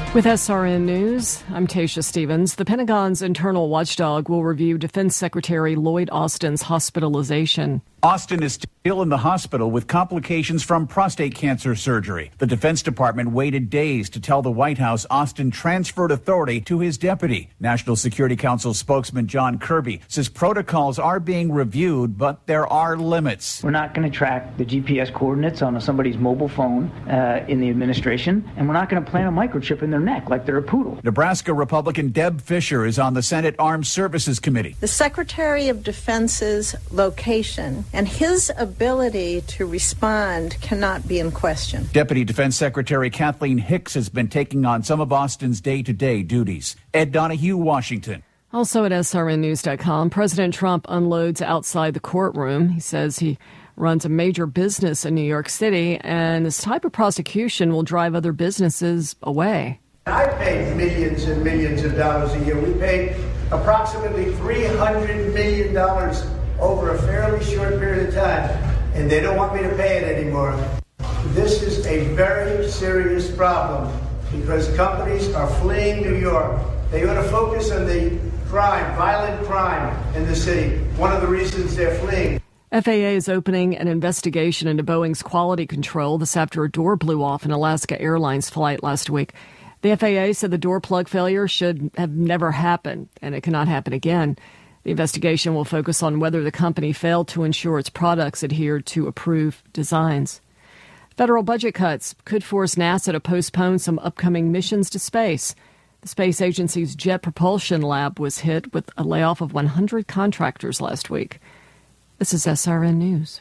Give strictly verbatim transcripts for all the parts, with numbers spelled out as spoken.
With S R N News, I'm Tasha Stevens. The Pentagon's internal watchdog will review Defense Secretary Lloyd Austin's hospitalization. Austin is still in the hospital with complications from prostate cancer surgery. The Defense Department waited days to tell the White House Austin transferred authority to his deputy. National Security Council spokesman John Kirby says protocols are being reviewed, but there are limits. We're not going to track the G P S coordinates on somebody's mobile phone uh, in the administration, and we're not going to plant a microchip in their neck like they're a poodle. Nebraska Republican Deb Fischer is on the Senate Armed Services Committee. The Secretary of Defense's location and his ability to respond cannot be in question. Deputy Defense Secretary Kathleen Hicks has been taking on some of Austin's day-to-day duties. Ed Donahue, Washington. Also at S R N news dot com, President Trump unloads outside the courtroom. He says he runs a major business in New York City, and this type of prosecution will drive other businesses away. I paid millions and millions of dollars a year. We paid approximately three hundred million dollars over a fairly short period of time, and they don't want me to pay it anymore. This is a very serious problem because companies are fleeing New York. They ought to focus on the crime, violent crime in the city. One of the reasons they're fleeing. F A A is opening an investigation into Boeing's quality control. This after a door blew off an Alaska Airlines flight last week. The F A A said the door plug failure should have never happened, and it cannot happen again. The investigation will focus on whether the company failed to ensure its products adhered to approved designs. Federal budget cuts could force NASA to postpone some upcoming missions to space. The space agency's Jet Propulsion Lab was hit with a layoff of one hundred contractors last week. This is S R N News.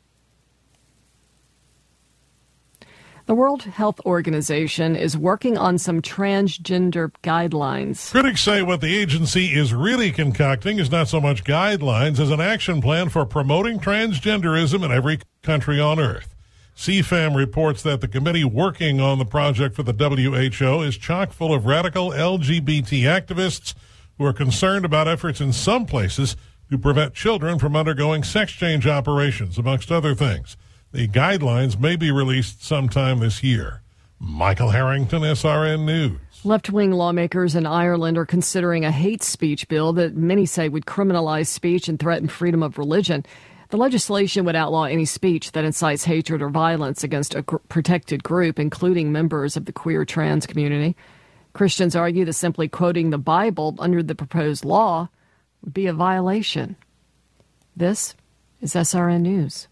The World Health Organization is working on some transgender guidelines. Critics say what the agency is really concocting is not so much guidelines as an action plan for promoting transgenderism in every country on earth. C FAM reports that the committee working on the project for the W H O is chock full of radical L G B T activists who are concerned about efforts in some places to prevent children from undergoing sex change operations, amongst other things. The guidelines may be released sometime this year. Michael Harrington, S R N News. Left-wing lawmakers in Ireland are considering a hate speech bill that many say would criminalize speech and threaten freedom of religion. The legislation would outlaw any speech that incites hatred or violence against a gr- protected group, including members of the queer trans community. Christians argue that simply quoting the Bible under the proposed law would be a violation. This is S R N News.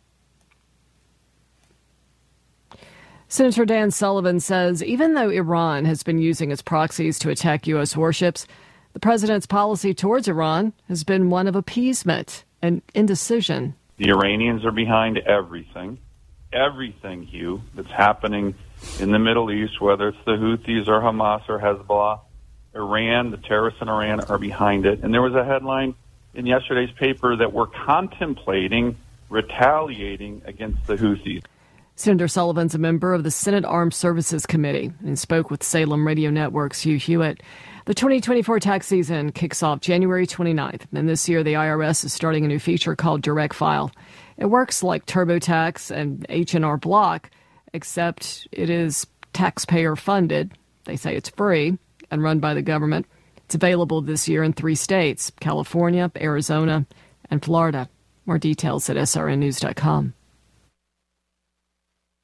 Senator Dan Sullivan says even though Iran has been using its proxies to attack U S warships, the president's policy towards Iran has been one of appeasement and indecision. The Iranians are behind everything, everything, Hugh, that's happening in the Middle East, whether it's the Houthis or Hamas or Hezbollah. Iran, the terrorists in Iran are behind it. And there was a headline in yesterday's paper that we're contemplating retaliating against the Houthis. Senator Sullivan's a member of the Senate Armed Services Committee and spoke with Salem Radio Network's Hugh Hewitt. The twenty twenty-four tax season kicks off January twenty-ninth, and this year the I R S is starting a new feature called Direct File. It works like TurboTax and H and R Block, except it is taxpayer-funded. They say it's free and run by the government. It's available this year in three states, California, Arizona, and Florida. More details at S R N news dot com.